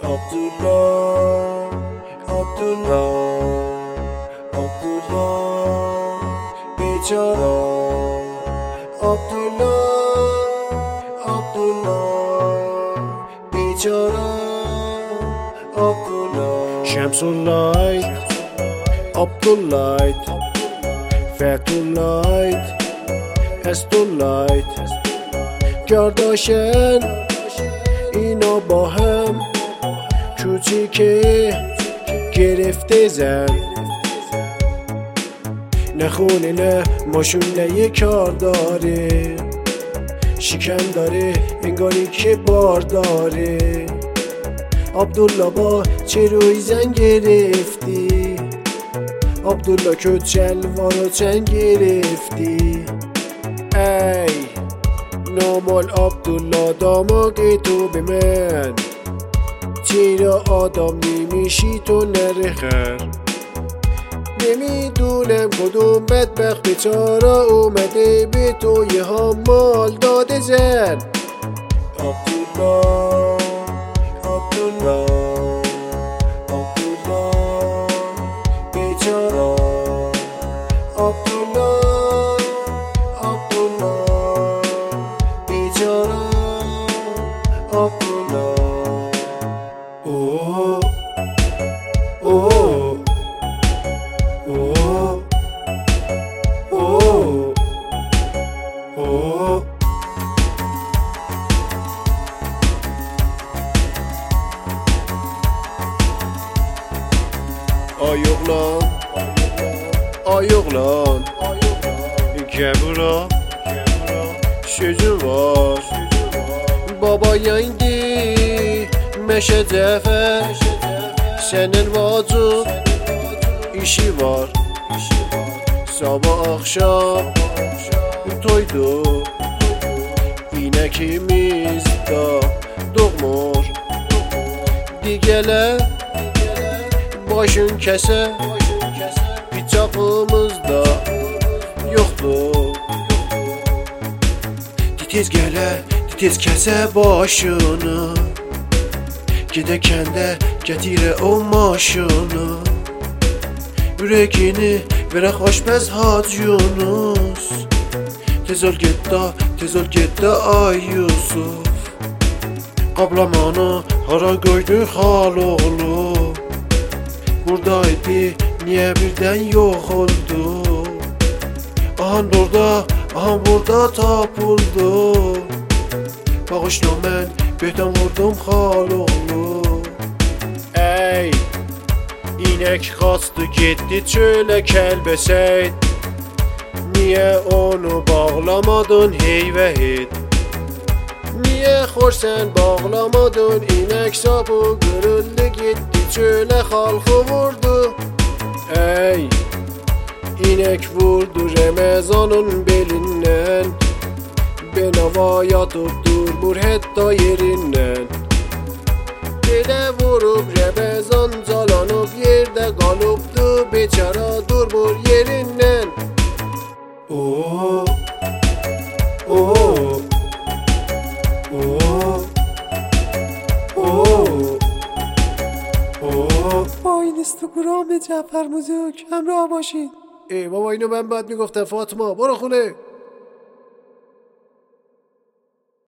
Abdullah, بیچاره بیچاره Şemsullahit, Abdullahit, Fethullahit, Estullahit Kardeşen اینا با هم کوچیکه گرفته زن نه خونه نه ماشون نه یه کار داره شکم داره انگاری که بار داره عبدالله با چه روی زن گرفتی عبدالله کت شلوارو چند گرفتی ای نامال عبدالله داماغ تو به من چرا آدم نمیشی تو نرخر نمیدونم کدوم بدبخت بیچاره اومده به تو یه مال داده زن عبدالله بیچاره بیچاره عبدالله اوه اوه اوه اوه اوه Ayıqlan Gəbura Sözü var Baba yayndi Meşə Cəfər Sənin vacib işi var Sabah akşam toydu İnəkimiz da doğmur Digələ başın kəsə Bıçağımızda yoxdur Titiz gələ, titiz kəsə başını Gedə kəndə gətirə o maşını Ürəkini verə xoşbəz Hac Yunus Tez ol getdə ay Yusuf Qablamanı hara qoydu xal oğlu Buradaydı, niye birden yok oldu Ahan burada tapıldı Bağışla mən beydən vurdum xal oğlu Ey, inek qaçdı getdi çölə kəlbəsəyd Niye onu bağlamadın hey və heyt Niye xorsən bağlamadın inek sapı görüldü gitti çölə xalqı vurdu Ey inek vurdu Ramazanın belindən Benavaya tutturmur hətta yerindən Belə vurub Ramazan calanıb yerdə qalıbdı Beçara durmur yerindən با اینستاگرام جعفر موزیک همراه باشید ای بابا اینو من بعد میگفتم فاطمه برو خونه